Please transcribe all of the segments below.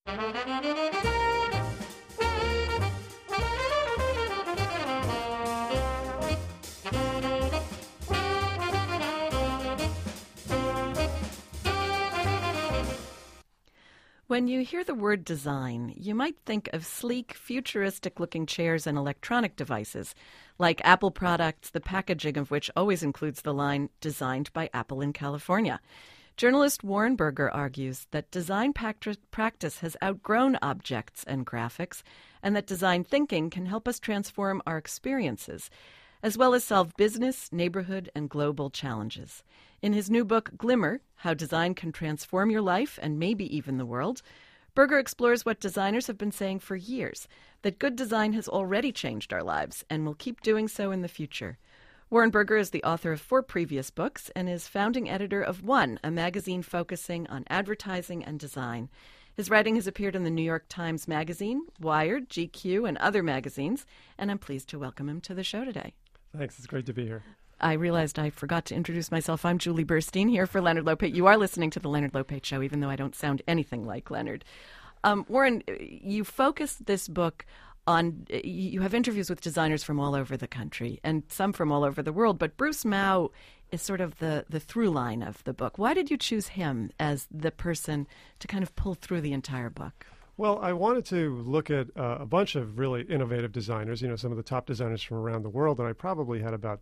When you hear the word design, you might think of sleek, futuristic-looking chairs and electronic devices, like Apple products, the packaging of which always includes the line, "Designed by Apple in California." Journalist Warren Berger argues that design practice has outgrown objects and graphics, and that design thinking can help us transform our experiences, as well as solve business, neighborhood, and global challenges. In his new book, Glimmer, How Design Can Transform Your Life and Maybe Even the World, Berger explores what designers have been saying for years, that good design has already changed our lives and will keep doing so in the future. Warren Berger is the author of 4 previous books and is founding editor of One, a magazine focusing on advertising and design. His writing has appeared in the New York Times Magazine, Wired, GQ, and other magazines, and I'm pleased to welcome him to the show today. Thanks. It's great to be here. I realized I forgot to introduce myself. I'm Julie Burstein here for Leonard Lopate. You are listening to the Leonard Lopate Show, even though I don't sound anything like Leonard. Warren, you focused this book on, you have interviews with designers from all over the country and some from all over the world, but Bruce Mau is sort of the through line of the book. Why did you choose him as the person to kind of pull through the entire book? Well, I wanted to look at a bunch of really innovative designers, some of the top designers from around the world, and I probably had about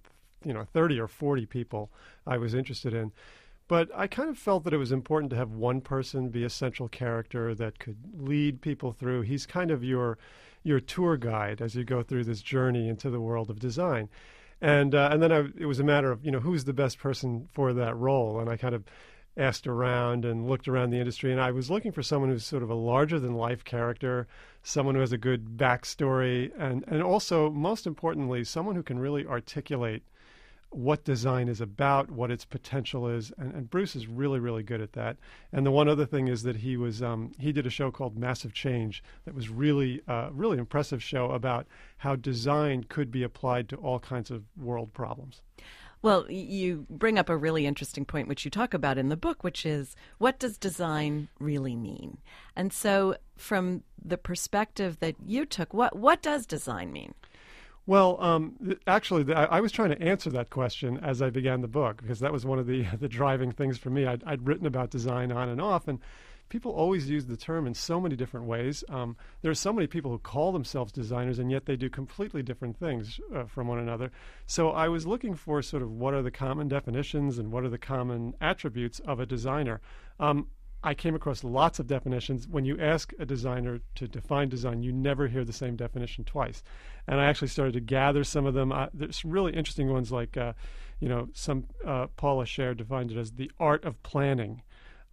30 or 40 people I was interested in. But I kind of felt that it was important to have one person be a central character that could lead people through. He's kind of your tour guide as you go through this journey into the world of design. And then it was a matter of, who's the best person for that role. And I kind of asked around and looked around the industry, and I was looking for someone who's sort of a larger-than-life character, someone who has a good backstory, and also, most importantly, someone who can really articulate what design is about, what its potential is, and Bruce is really, really good at that. And the one other thing is that he did a show called Massive Change that was really impressive show about how design could be applied to all kinds of world problems. Well, you bring up a really interesting point, which you talk about in the book, which is, what does design really mean? And so from the perspective that you took, what does design mean? Well, actually, I was trying to answer that question as I began the book, because that was one of the driving things for me. I'd written about design on and off, and people always use the term in so many different ways. There are so many people who call themselves designers, and yet they do completely different things from one another. So I was looking for sort of what are the common definitions and what are the common attributes of a designer. I came across lots of definitions. When you ask a designer to define design, you never hear the same definition twice. And I actually started to gather some of them. There's some really interesting ones like, Paula Scher defined it as the art of planning.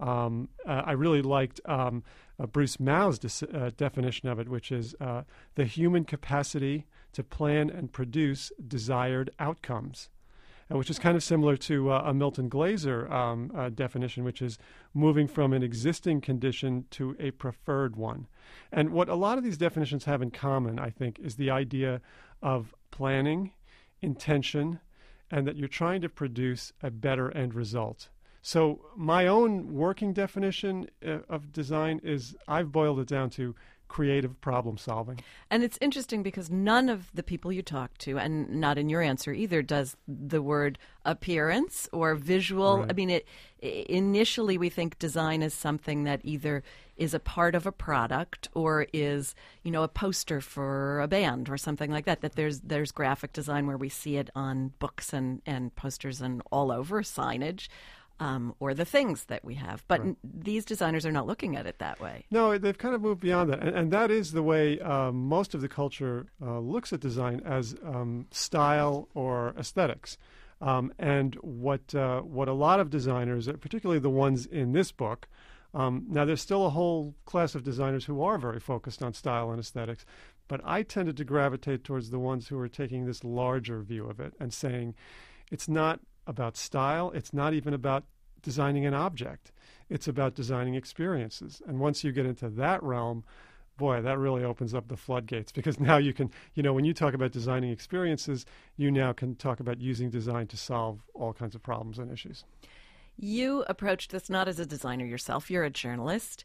I really liked Bruce Mau's definition of it, which is the human capacity to plan and produce desired outcomes. Which is kind of similar to a Milton Glaser definition, which is moving from an existing condition to a preferred one. And what a lot of these definitions have in common, I think, is the idea of planning, intention, and that you're trying to produce a better end result. So my own working definition of design is, I've boiled it down to creative problem solving. And it's interesting because none of the people you talk to, and not in your answer either, does the word appearance or visual. Right. I mean, initially we think design is something that either is a part of a product or is, a poster for a band or something like that. That there's graphic design where we see it on books and posters and all over, signage. Or the things that we have. But right. These designers are not looking at it that way. No, they've kind of moved beyond that. And that is the way most of the culture looks at design, as style or aesthetics. And what a lot of designers, particularly the ones in this book, now there's still a whole class of designers who are very focused on style and aesthetics, but I tended to gravitate towards the ones who are taking this larger view of it and saying it's not about style. It's not even about designing an object. It's about designing experiences. And once you get into that realm, boy, that really opens up the floodgates, because now you can, when you talk about designing experiences, you now can talk about using design to solve all kinds of problems and issues. You approached this not as a designer yourself. You're a journalist.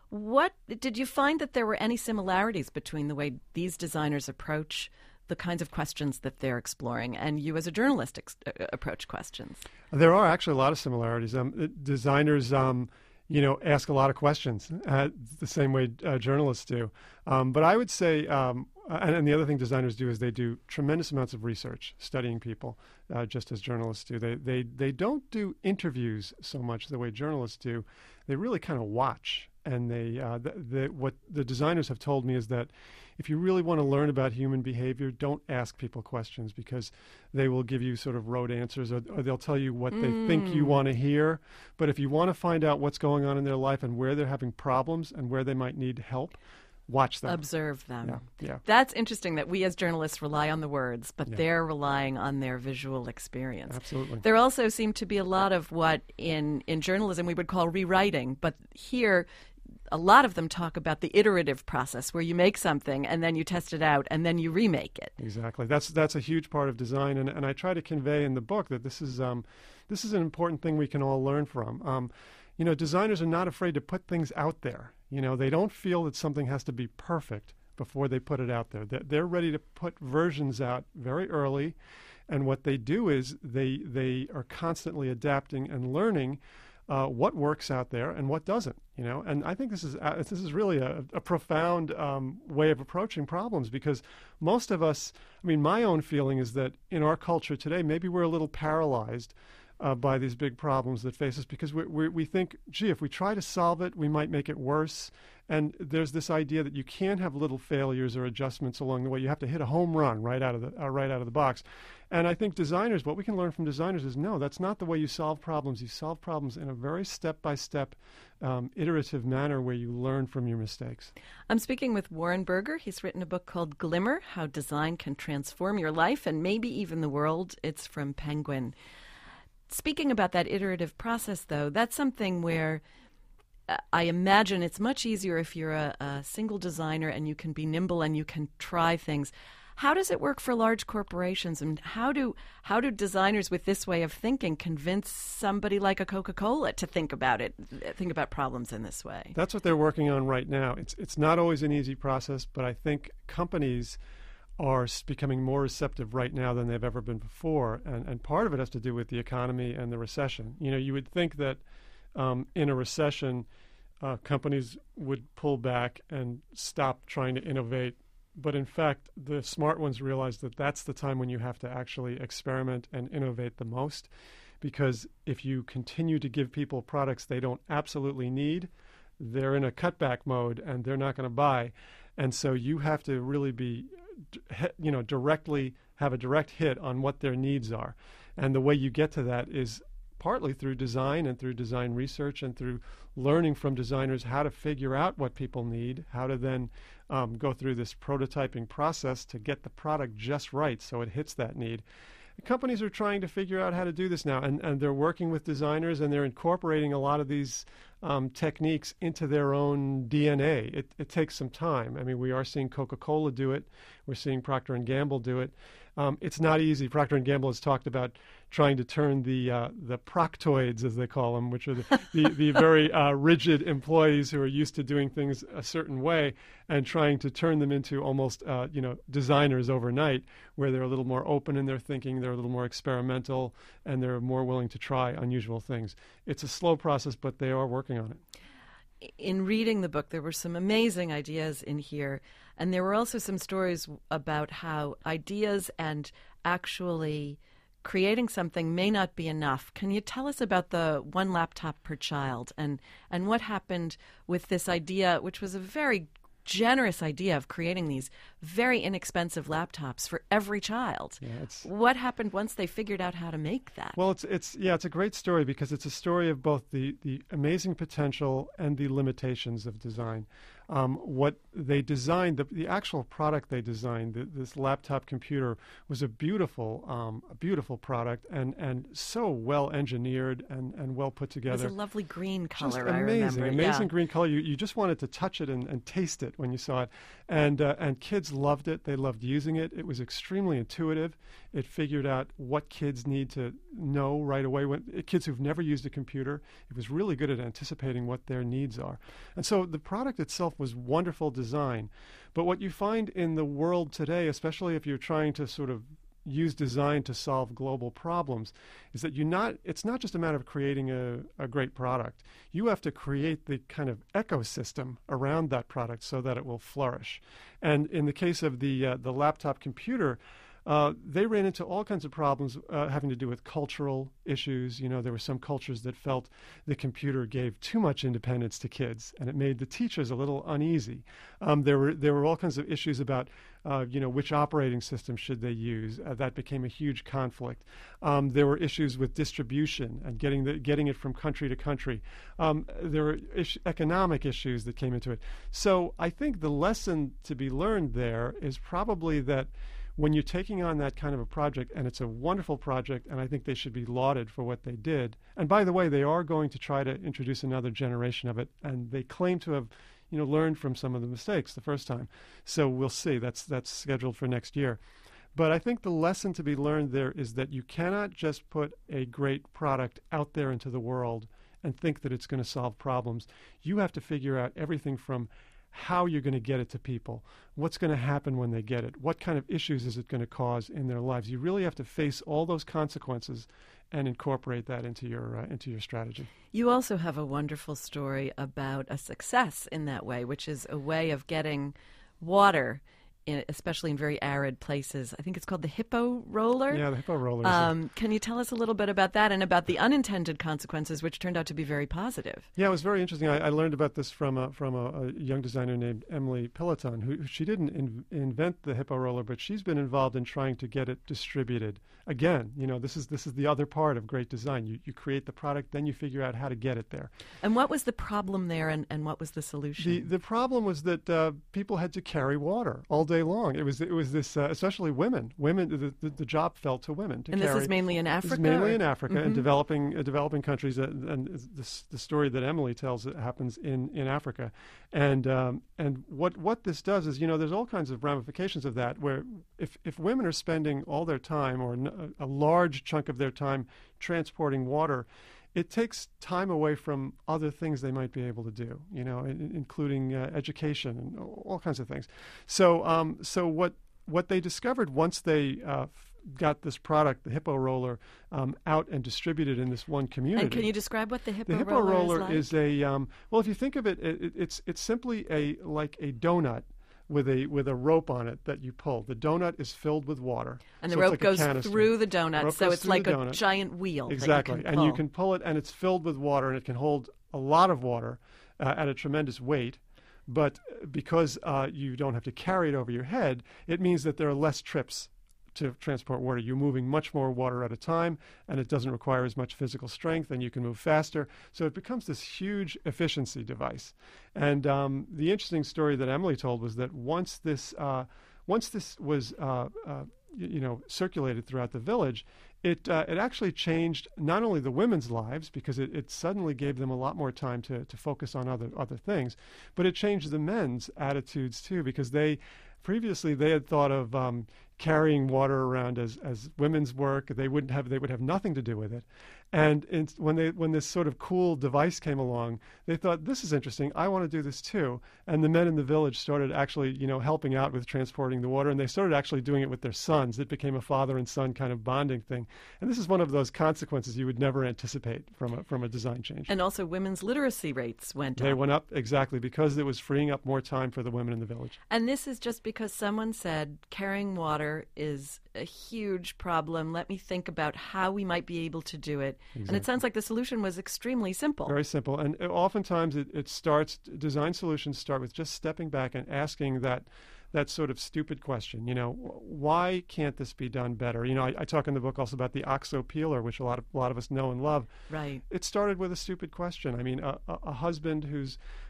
What did you find that there were any similarities between the way these designers approach the kinds of questions that they're exploring and you as a journalist approach questions? There are actually a lot of similarities. Designers, ask a lot of questions the same way journalists do. But I would say, and the other thing designers do is they do tremendous amounts of research, studying people, just as journalists do. They don't do interviews so much the way journalists do. They really kind of watch. And what the designers have told me is that if you really want to learn about human behavior, don't ask people questions because they will give you sort of rote answers or they'll tell you what they think you want to hear. But if you want to find out what's going on in their life and where they're having problems and where they might need help, watch them. Observe them. Yeah. That's interesting that we as journalists rely on the words, but they're relying on their visual experience. Absolutely. There also seem to be a lot of what in journalism we would call rewriting, but here a lot of them talk about the iterative process where you make something and then you test it out and then you remake it. Exactly. That's a huge part of design, and I try to convey in the book that this is an important thing we can all learn from. Designers are not afraid to put things out there. They don't feel that something has to be perfect before they put it out there. They're ready to put versions out very early, and what they do is they are constantly adapting and learning what works out there and what doesn't. And I think this is really a profound way of approaching problems because most of us, my own feeling is that in our culture today, maybe we're a little paralyzed by these big problems that face us because we think, gee, if we try to solve it, we might make it worse. And there's this idea that you can't have little failures or adjustments along the way. You have to hit a home run right out of the box. And I think designers, what we can learn from designers is no, that's not the way you solve problems. You solve problems in a very step-by-step, iterative manner where you learn from your mistakes. I'm speaking with Warren Berger. He's written a book called Glimmer, How Design Can Transform Your Life and Maybe Even the World. It's from Penguin. Speaking about that iterative process, though, that's something where I imagine it's much easier if you're a single designer and you can be nimble and you can try things. How does it work for large corporations, and how do designers with this way of thinking convince somebody like a Coca-Cola to think about problems in this way? That's what they're working on right now. It's not always an easy process, but I think companies are becoming more receptive right now than they've ever been before, and part of it has to do with the economy and the recession. You would think that in a recession, companies would pull back and stop trying to innovate. But in fact, the smart ones realize that that's the time when you have to actually experiment and innovate the most. Because if you continue to give people products they don't absolutely need, they're in a cutback mode and they're not going to buy. And so you have to really be, directly have a direct hit on what their needs are. And the way you get to that is partly through design and through design research and through learning from designers how to figure out what people need, how to then go through this prototyping process to get the product just right so it hits that need. Companies are trying to figure out how to do this now, and they're working with designers and they're incorporating a lot of these techniques into their own DNA. It takes some time. We are seeing Coca-Cola do it. We're seeing Procter & Gamble do it. It's not easy. Procter & Gamble has talked about trying to turn the proctoids, as they call them, which are the very rigid employees who are used to doing things a certain way, and trying to turn them into almost designers overnight, where they're a little more open in their thinking, they're a little more experimental, and they're more willing to try unusual things. It's a slow process, but they are working on it. In reading the book, there were some amazing ideas in here, and there were also some stories about how ideas and actually creating something may not be enough. Can you tell us about the one laptop per child and what happened with this idea, which was a very generous idea of creating these very inexpensive laptops for every child? What happened once they figured out how to make that? Well, it's a great story because it's a story of both the amazing potential and the limitations of design. What they designed, the actual product they designed, this laptop computer, was a beautiful product and so well engineered and well put together. It was a lovely green color. Just I remember. Amazing green color. You just wanted to touch it and taste it when you saw it, and kids loved it. They loved using it. It was extremely intuitive. It figured out what kids need to know right away. Kids who've never used a computer, it was really good at anticipating what their needs are. And so the product itself was wonderful design. But what you find in the world today, especially if you're trying to sort of use design to solve global problems, is that it's not just a matter of creating a great product. You have to create the kind of ecosystem around that product so that it will flourish. And in the case of the laptop computer, they ran into all kinds of problems having to do with cultural issues. There were some cultures that felt the computer gave too much independence to kids, and it made the teachers a little uneasy. There were all kinds of issues about which operating system should they use. That became a huge conflict. There were issues with distribution and getting it from country to country. There were economic issues that came into it. So I think the lesson to be learned there is probably that when you're taking on that kind of a project, and it's a wonderful project, and I think they should be lauded for what they did. And by the way, they are going to try to introduce another generation of it, and they claim to have, learned from some of the mistakes the first time. So we'll see. That's scheduled for next year. But I think the lesson to be learned there is that you cannot just put a great product out there into the world and think that it's going to solve problems. You have to figure out everything from how you're going to get it to people, what's going to happen when they get it, what kind of issues is it going to cause in their lives. You really have to face all those consequences and incorporate that into your strategy. You also have a wonderful story about a success in that way, which is a way of getting water, especially in very arid places. I think it's called the Hippo Roller. Yeah, the Hippo Roller. Can you tell us a little bit about that and about the unintended consequences, which turned out to be very positive? Yeah, it was very interesting. I learned about this from a young designer named Emily Piloton, who she didn't invent the Hippo Roller, but she's been involved in trying to get it distributed. Again, this is the other part of great design. You create the product, then you figure out how to get it there. And what was the problem there, and what was the solution? The problem was that people had to carry water all day long. It was this, especially women. The job fell to women to carry. And this is mainly in Africa? This is mainly in Africa and developing countries. And the story that Emily tells happens in Africa. And what this does is, there's all kinds of ramifications of that, where if women are spending all their time or a large chunk of their time transporting water, it takes time away from other things they might be able to do, including education and all kinds of things. So what they discovered once they got this product, the Hippo Roller, out and distributed in this one community. And can you describe what the Hippo Roller is like? The Hippo Roller is well, if you think of it, it's simply like a donut with a rope on it that you pull. The donut is filled with water. And the rope goes through the donut, so it's like a giant wheel. Exactly. And you can pull it, and it's filled with water, and it can hold a lot of water at a tremendous weight. But because you don't have to carry it over your head, it means that there are less trips to transport water. You're moving much more water at a time, and it doesn't require as much physical strength, and you can move faster. So it becomes this huge efficiency device. And the interesting story that Emily told was that once this was circulated throughout the village, it actually changed not only the women's lives, because it suddenly gave them a lot more time to focus on other things, but it changed the men's attitudes too, because previously they had thought of carrying water around as women's work. They would have nothing to do with it. And when this sort of cool device came along, they thought, this is interesting. I want to do this too. And the men in the village started actually, helping out with transporting the water, and they started actually doing it with their sons. It became a father and son kind of bonding thing. And this is one of those consequences you would never anticipate from a design change. And also women's literacy rates went up. They went up, exactly, because it was freeing up more time for the women in the village. And this is just because someone said carrying water is a huge problem. Let me think about how we might be able to do it. Exactly. And it sounds like the solution was extremely simple. Very simple. And oftentimes design solutions start with just stepping back and asking that sort of stupid question, why can't this be done better? I talk in the book also about the OXO peeler, which a lot of us know and love. Right. It started with a stupid question. I mean, a husband whose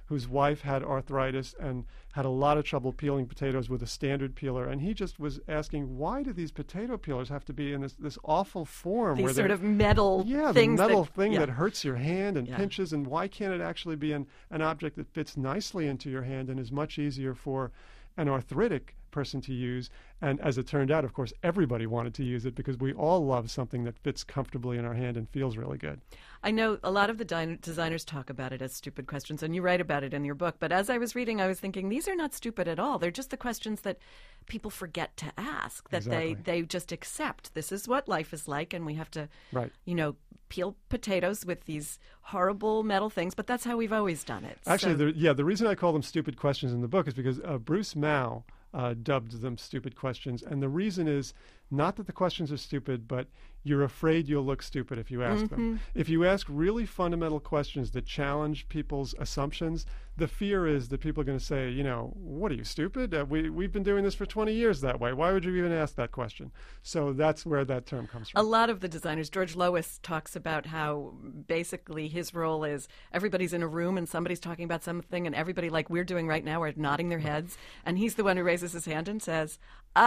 whose wife had arthritis and had a lot of trouble peeling potatoes with a standard peeler, and he just was asking, why do these potato peelers have to be in this awful form? These sort of metal things. The metal thing that hurts your hand and pinches, and why can't it actually be an object that fits nicely into your hand and is much easier for an arthritic person to use? And as it turned out, of course, everybody wanted to use it because we all love something that fits comfortably in our hand and feels really good. I know a lot of the designers talk about it as stupid questions, and you write about it in your book. But as I was reading, I was thinking, these are not stupid at all. They're just the questions that people forget to ask, that they just accept. This is what life is like, and we have to, peel potatoes with these horrible metal things. But that's how we've always done it. Actually, the reason I call them stupid questions in the book is because Bruce Mao dubbed them stupid questions. And the reason is not that the questions are stupid, but you're afraid you'll look stupid if you ask them. If you ask really fundamental questions that challenge people's assumptions, the fear is that people are going to say, what are you, stupid? We've been doing this for 20 years that way. Why would you even ask that question? So that's where that term comes from. A lot of the designers, George Lois talks about how basically his role is everybody's in a room and somebody's talking about something, and everybody, like we're doing right now, are nodding their heads. And he's the one who raises his hand and says,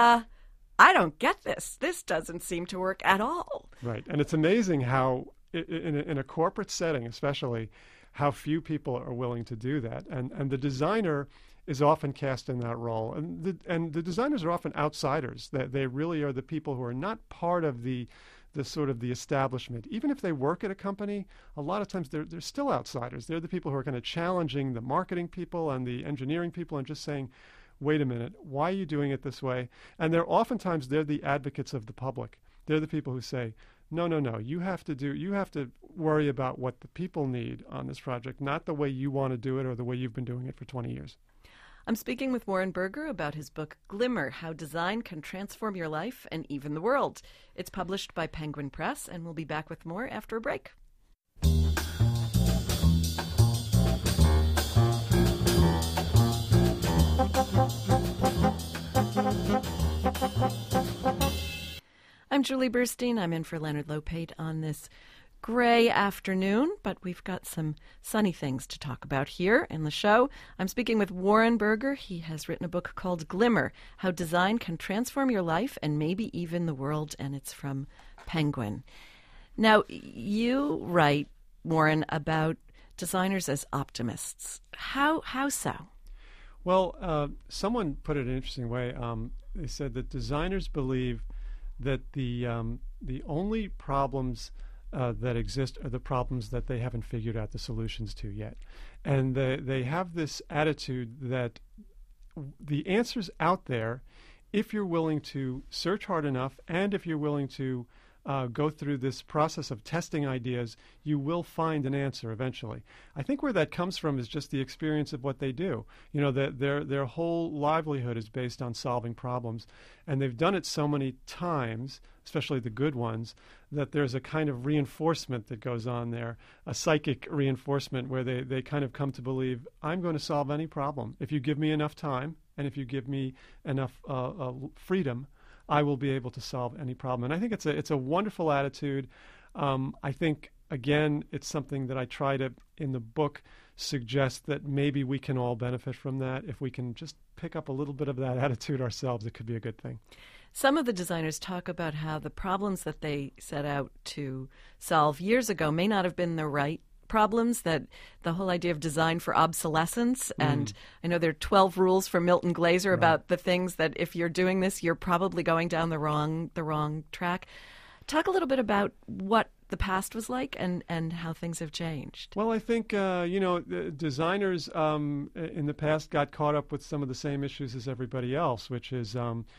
I don't get this. This doesn't seem to work at all. Right. And it's amazing how, in a corporate setting especially, how few people are willing to do that. And the designer is often cast in that role. And the designers are often outsiders. They really are the people who are not part of the sort of the establishment. Even if they work at a company, a lot of times they're still outsiders. They're the people who are kind of challenging the marketing people and the engineering people and just saying, wait a minute, why are you doing it this way? And they're the advocates of the public. They're the people who say, no, you have to worry about what the people need on this project, not the way you want to do it or the way you've been doing it for 20 years. I'm speaking with Warren Berger about his book, Glimmer, How Design Can Transform Your Life and Even the World. It's published by Penguin Press, and we'll be back with more after a break. I'm Julie Burstein. I'm in for Leonard Lopate on this gray afternoon, but we've got some sunny things to talk about here in the show. I'm speaking with Warren Berger. He has written a book called Glimmer, How Design Can Transform Your Life and Maybe Even the World, and it's from Penguin. Now, you write, Warren, about designers as optimists. How so? Well, someone put it in an interesting way. They said that designers believe that the only problems that exist are the problems that they haven't figured out the solutions to yet. And they have this attitude that the answer's out there if you're willing to search hard enough, and if you're willing to go through this process of testing ideas, you will find an answer eventually. I think where that comes from is just the experience of what they do. Their whole livelihood is based on solving problems, and they've done it so many times, especially the good ones, that there's a kind of reinforcement that goes on there, a psychic reinforcement where they kind of come to believe, I'm going to solve any problem. If you give me enough time, and if you give me enough freedom, I will be able to solve any problem. And I think it's a wonderful attitude. I think, again, it's something that I try to, in the book, suggest that maybe we can all benefit from that. If we can just pick up a little bit of that attitude ourselves, it could be a good thing. Some of the designers talk about how the problems that they set out to solve years ago may not have been the right problems, that the whole idea of design for obsolescence, and I know there are 12 rules for Milton Glaser about the things that if you're doing this, you're probably going down the wrong track. Talk a little bit about what the past was like and how things have changed. Well, I think, the designers in the past got caught up with some of the same issues as everybody else, which is,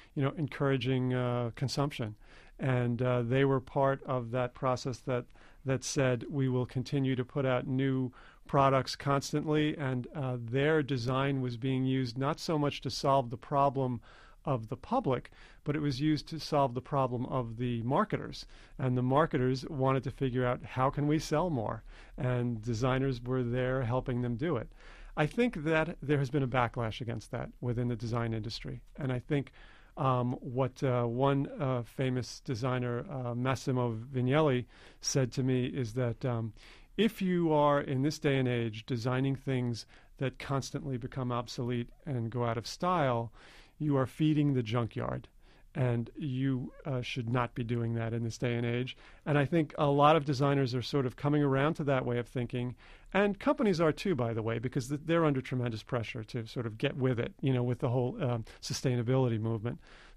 encouraging consumption. And they were part of that process that said we will continue to put out new products constantly, and their design was being used not so much to solve the problem of the public, but it was used to solve the problem of the marketers. And the marketers wanted to figure out, how can we sell more? And designers were there helping them do it. I think that there has been a backlash against that within the design industry. And I think what one famous designer, Massimo Vignelli, said to me is that if you are, in this day and age, designing things that constantly become obsolete and go out of style, you are feeding the junkyard. And you should not be doing that in this day and age. And I think a lot of designers are sort of coming around to that way of thinking. And companies are too, by the way, because they're under tremendous pressure to sort of get with it, with the whole sustainability movement.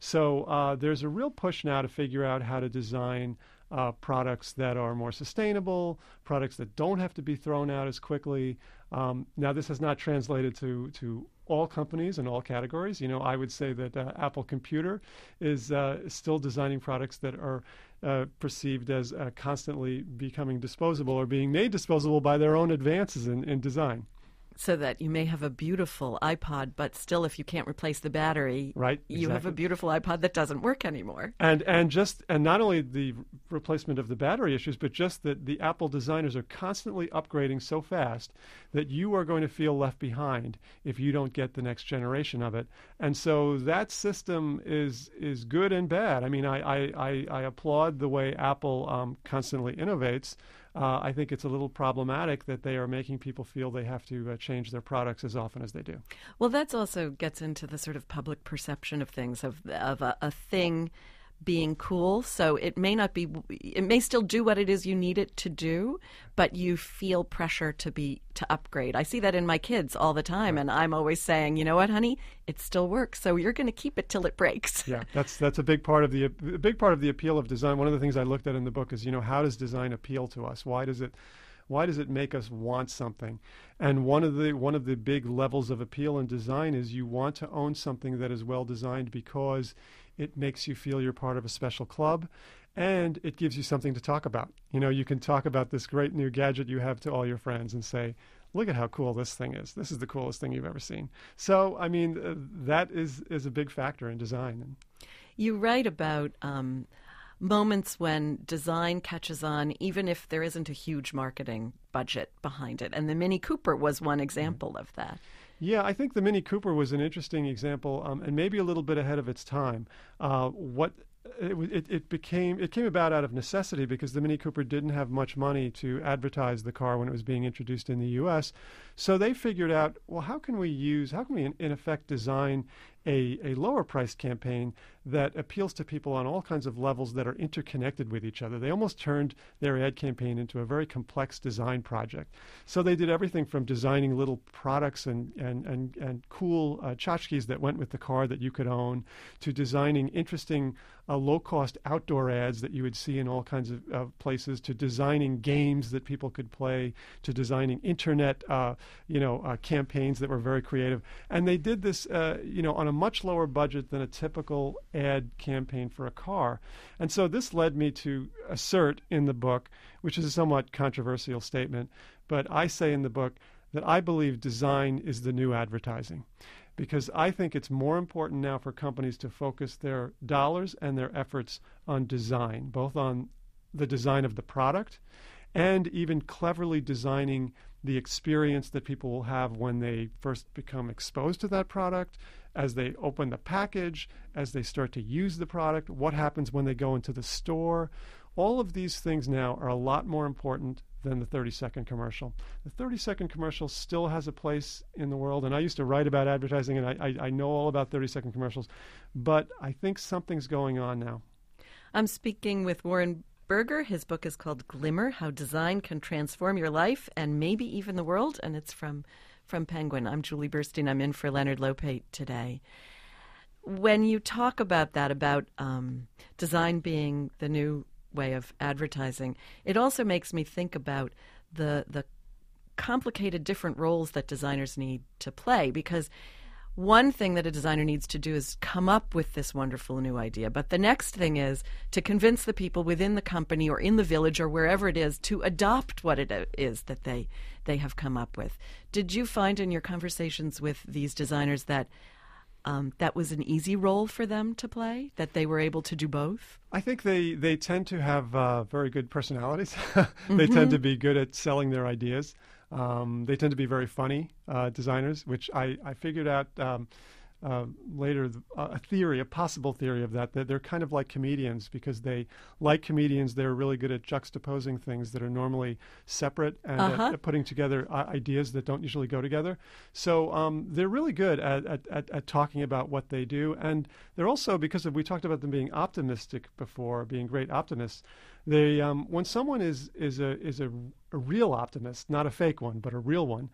So there's a real push now to figure out how to design products that are more sustainable, products that don't have to be thrown out as quickly. Now, this has not translated to all companies in all categories. I would say that Apple Computer is still designing products that are perceived as constantly becoming disposable or being made disposable by their own advances in design. So that you may have a beautiful iPod, but still, if you can't replace the battery, right, you have a beautiful iPod that doesn't work anymore. And not only the replacement of the battery issues, but just that the Apple designers are constantly upgrading so fast that you are going to feel left behind if you don't get the next generation of it. And so that system is good and bad. I mean, I applaud the way Apple constantly innovates. I think it's a little problematic that they are making people feel they have to change their products as often as they do. Well, that also gets into the sort of public perception of things, of a thing being cool. So it may still do what it is you need it to do, but you feel pressure to upgrade. I see that in my kids all the time, and I'm always saying, you know what, honey, it still works, so you're going to keep it till it breaks. Yeah, that's a big part of the appeal of design. One of the things I looked at in the book is, how does design appeal to us? Why does it make us want something? And one of the big levels of appeal in design is you want to own something that is well designed because it makes you feel you're part of a special club, and it gives you something to talk about. You can talk about this great new gadget you have to all your friends and say, look at how cool this thing is. This is the coolest thing you've ever seen. So, I mean, that is a big factor in design. You write about moments when design catches on, even if there isn't a huge marketing budget behind it. And the Mini Cooper was one example of that. Yeah, I think the Mini Cooper was an interesting example, and maybe a little bit ahead of its time. It came about out of necessity because the Mini Cooper didn't have much money to advertise the car when it was being introduced in the U.S. So they figured out, well, how can we in effect design a lower priced campaign that appeals to people on all kinds of levels that are interconnected with each other. They almost turned their ad campaign into a very complex design project. So they did everything from designing little products and cool tchotchkes that went with the car that you could own, to designing interesting low-cost outdoor ads that you would see in all kinds of places, to designing games that people could play, to designing internet campaigns that were very creative. And they did this on a much lower budget than a typical ad campaign for a car. And so this led me to assert in the book, which is a somewhat controversial statement, but I say in the book that I believe design is the new advertising, because I think it's more important now for companies to focus their dollars and their efforts on design, both on the design of the product and even cleverly designing the experience that people will have when they first become exposed to that product, as they open the package, as they start to use the product, what happens when they go into the store. All of these things now are a lot more important than the 30-second commercial. The 30-second commercial still has a place in the world, and I used to write about advertising, and I know all about 30-second commercials, but I think something's going on now. I'm speaking with Warren Berger. His book is called Glimmer, How Design Can Transform Your Life and Maybe Even the World, and it's from Penguin. I'm Julie Burstein. I'm in for Leonard Lopate today. When you talk about that, about design being the new way of advertising, it also makes me think about the complicated different roles that designers need to play, because one thing that a designer needs to do is come up with this wonderful new idea, but the next thing is to convince the people within the company or in the village or wherever it is to adopt what it is that they have come up with. Did you find in your conversations with these designers that that was an easy role for them to play, that they were able to do both? I think they tend to have very good personalities. They tend to be good at selling their ideas. They tend to be very funny designers, which I figured out later a theory, a possible theory of that they're kind of like comedians because like comedians, they're really good at juxtaposing things that are normally separate and at putting together ideas that don't usually go together. So they're really good at talking about what they do. And they're also, because we talked about them being optimistic before, being great optimists, they when someone is a real optimist, not a fake one, but a real one,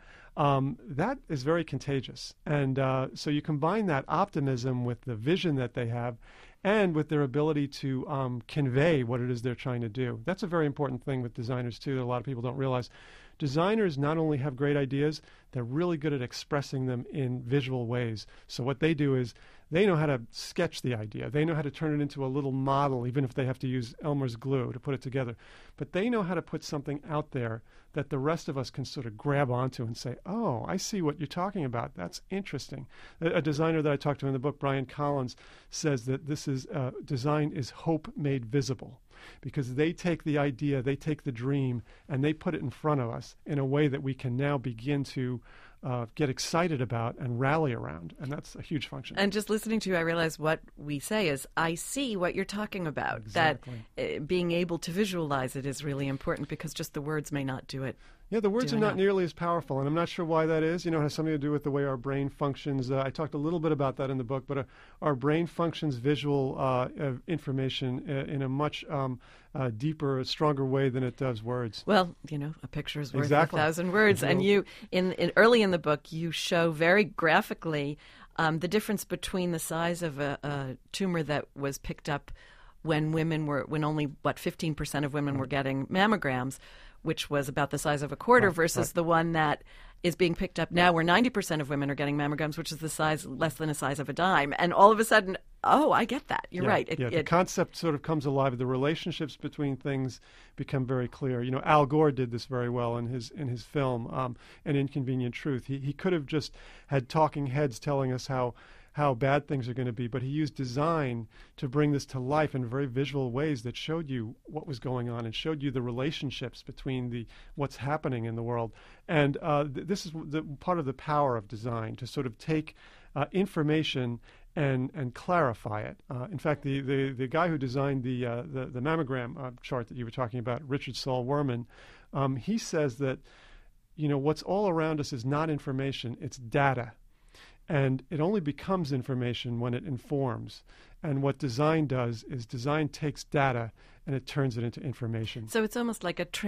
that is very contagious. And so you combine that optimism with the vision that they have and with their ability to convey what it is they're trying to do. That's a very important thing with designers, too, that a lot of people don't realize. Designers not only have great ideas, they're really good at expressing them in visual ways. So what they do is they know how to sketch the idea. They know how to turn it into a little model, even if they have to use Elmer's glue to put it together. But they know how to put something out there that the rest of us can sort of grab onto and say, oh, I see what you're talking about. That's interesting. A designer that I talked to in the book, Brian Collins, says that this is design is hope made visible. Because they take the idea, they take the dream, and they put it in front of us in a way that we can now begin to get excited about and rally around. And that's a huge function. And just listening to you, I realize what we say is, I see what you're talking about. Exactly. That being able to visualize it is really important because just the words may not do it. Yeah, the words are not nearly as powerful, and I'm not sure why that is. You know, it has something to do with the way our brain functions. I talked a little bit about that in the book, but our brain functions visual information in a much deeper, stronger way than it does words. Well, you know, a picture is worth Exactly. 1,000 words. And you, early in the book, you show very graphically the difference between the size of a tumor that was picked up when only 15% of women were getting mammograms, which was about the size of a quarter, versus the one that is being picked up now where 90% of women are getting mammograms, which is the size less than the size of a dime. And all of a sudden, oh, I get that. You're right. The concept sort of comes alive. The relationships between things become very clear. You know, Al Gore did this very well in his film, An Inconvenient Truth. He could have just had talking heads telling us how bad things are going to be, but he used design to bring this to life in very visual ways that showed you what was going on and showed you the relationships between what's happening in the world. And this is the part of the power of design, to sort of take information and clarify it. In fact, the guy who designed the mammogram chart that you were talking about, Richard Saul Wurman, he says that, you know, what's all around us is not information, it's data. And it only becomes information when it informs. And what design does is design takes data and it turns it into information. So it's almost like it's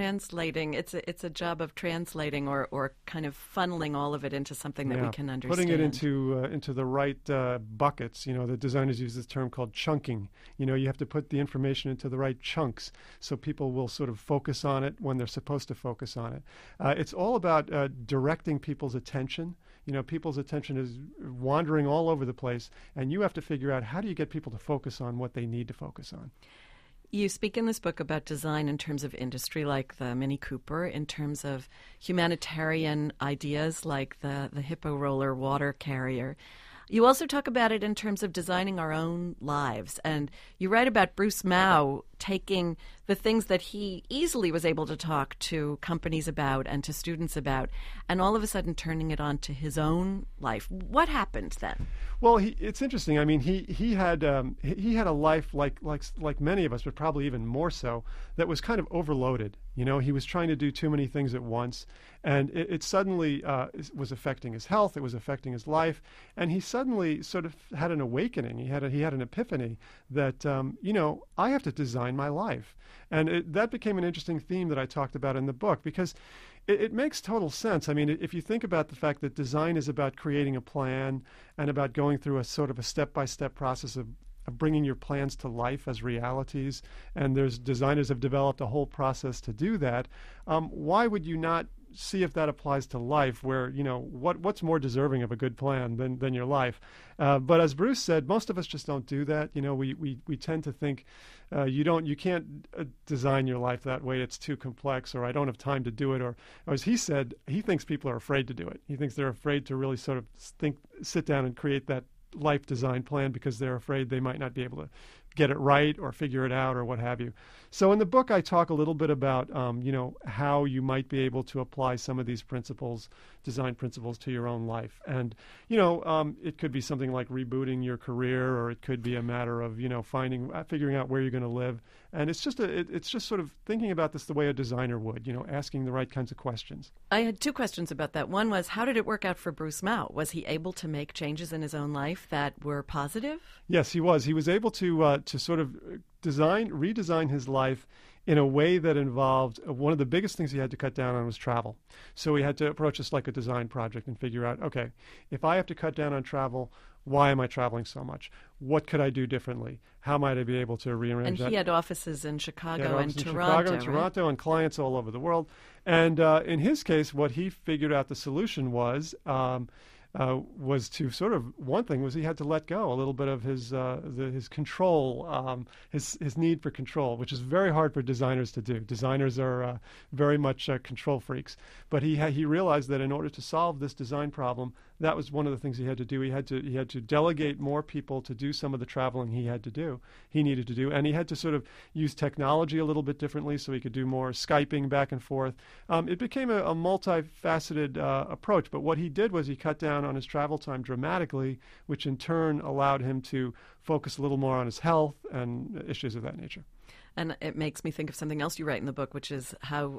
a job of translating or kind of funneling all of it into something that we can understand. Putting it into the right buckets. You know, the designers use this term called chunking. You know, you have to put the information into the right chunks so people will sort of focus on it when they're supposed to focus on it. It's all about directing people's attention. You know, people's attention is wandering all over the place, and you have to figure out how do you get people to focus on what they need to focus on. You speak in this book about design in terms of industry like the Mini Cooper, in terms of humanitarian ideas like the Hippo Roller water carrier. You also talk about it in terms of designing our own lives. And you write about Bruce Mau taking the things that he easily was able to talk to companies about and to students about, and all of a sudden turning it on to his own life. What happened then? Well, it's interesting. I mean, he had a life like many of us, but probably even more so, that was kind of overloaded. You know, he was trying to do too many things at once, and it suddenly was affecting his health. It was affecting his life, and he suddenly sort of had an awakening. He had an epiphany that you know, I have to design my life, and that became an interesting theme that I talked about in the book because it makes total sense. I mean, if you think about the fact that design is about creating a plan and about going through a sort of a step-by-step process of bringing your plans to life as realities, and there's designers have developed a whole process to do that, why would you not see if that applies to life, where, you know, what's more deserving of a good plan than your life? But as Bruce said, most of us just don't do that. You know, we tend to think you can't design your life that way. It's too complex, or I don't have time to do it, or as he said, he thinks people are afraid to do it. He thinks they're afraid to really sort of sit down and create that life design plan because they're afraid they might not be able to get it right or figure it out or what have you. So in the book, I talk a little bit about, how you might be able to apply some of these principles, design principles, to your own life. And, it could be something like rebooting your career, or it could be a matter of, figuring out where you're going to live. And it's just sort of thinking about this the way a designer would, asking the right kinds of questions. I had two questions about that. One was, how did it work out for Bruce Mau? Was he able to make changes in his own life that were positive? Yes, he was. He was able to sort of redesign his life in a way that involved one of the biggest things he had to cut down on was travel. So he had to approach this like a design project and figure out, okay, if I have to cut down on travel, why am I traveling so much? What could I do differently? How might I be able to rearrange that? And he had offices in Chicago and Toronto, and clients all over the world. And in his case, what he figured out the solution was to sort of, one thing was he had to let go a little bit of his control, his need for control, which is very hard for designers to do. Designers are very much control freaks. But he realized that in order to solve this design problem, that was one of the things he had to do. He had to delegate more people to do some of the traveling he needed to do, and he had to sort of use technology a little bit differently, so he could do more Skyping back and forth. It became a multifaceted approach, but what he did was he cut down on his travel time dramatically, which in turn allowed him to focus a little more on his health and issues of that nature. And it makes me think of something else you write in the book, which is how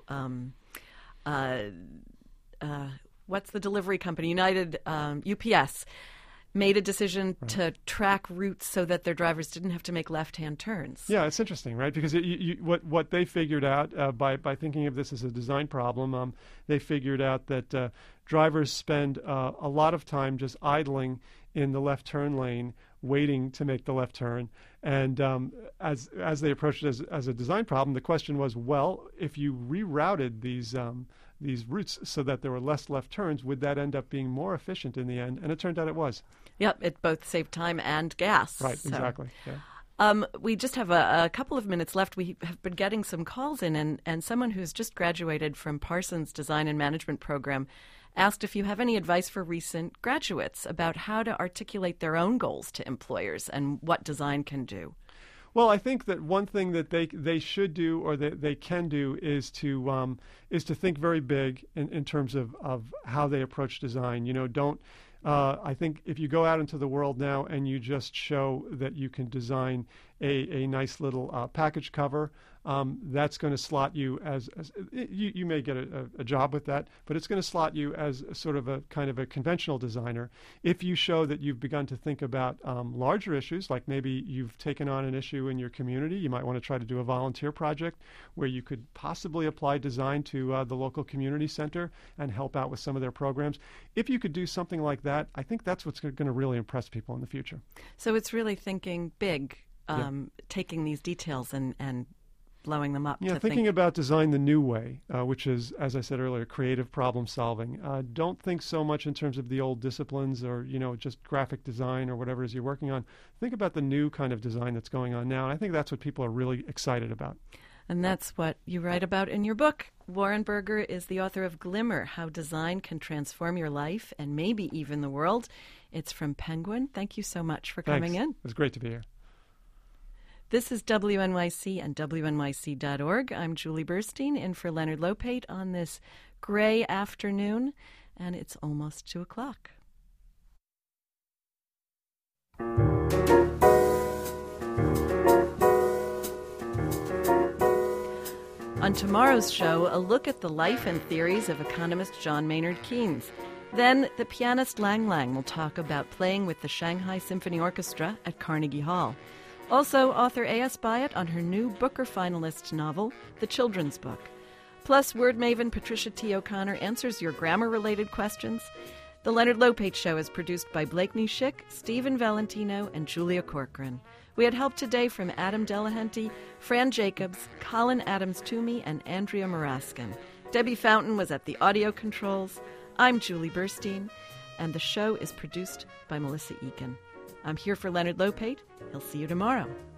what's the delivery company? United, UPS, made a decision to track routes so that their drivers didn't have to make left-hand turns. Yeah, it's interesting, right? Because what they figured out by thinking of this as a design problem, they figured out that drivers spend a lot of time just idling in the left turn lane, waiting to make the left turn. And as they approached it as a design problem, the question was, well, if you rerouted these routes so that there were less left turns, would that end up being more efficient in the end? And it turned out it was. Yep, it both saved time and gas. Right, so. Exactly. Yeah. We just have a couple of minutes left. We have been getting some calls in, and someone who's just graduated from Parsons Design and Management Program asked if you have any advice for recent graduates about how to articulate their own goals to employers and what design can do. Well, I think that one thing that they should do, or that they can do, is to think very big in terms of how they approach design. I think if you go out into the world now and you just show that you can design a nice little package cover, that's going to slot you as you may get a job with that, but it's going to slot you as sort of a kind of a conventional designer. If you show that you've begun to think about larger issues, like maybe you've taken on an issue in your community, you might want to try to do a volunteer project where you could possibly apply design to the local community center and help out with some of their programs. If you could do something like that, I think that's what's going to really impress people in the future. So it's really thinking big, taking these details and blowing them up. Yeah, thinking about design the new way, which is, as I said earlier, creative problem solving. Don't think so much in terms of the old disciplines or, just graphic design or whatever it is you're working on. Think about the new kind of design that's going on now. And I think that's what people are really excited about. And that's what you write about in your book. Warren Berger is the author of Glimmer, How Design Can Transform Your Life and Maybe Even the World. It's from Penguin. Thank you so much for coming in. It was great to be here. This is WNYC and WNYC.org. I'm Julie Burstein, in for Leonard Lopate on this gray afternoon, and it's almost 2 o'clock. On tomorrow's show, a look at the life and theories of economist John Maynard Keynes. Then, the pianist Lang Lang will talk about playing with the Shanghai Symphony Orchestra at Carnegie Hall. Also, author A.S. Byatt on her new Booker finalist novel, The Children's Book. Plus, word maven Patricia T. O'Connor answers your grammar-related questions. The Leonard Lopate Show is produced by Blakeney Schick, Stephen Valentino, and Julia Corcoran. We had help today from Adam Delahanty, Fran Jacobs, Colin Adams-Toomey, and Andrea Maraskin. Debbie Fountain was at the audio controls. I'm Julie Burstein, and the show is produced by Melissa Eakin. I'm here for Leonard Lopate. He'll see you tomorrow.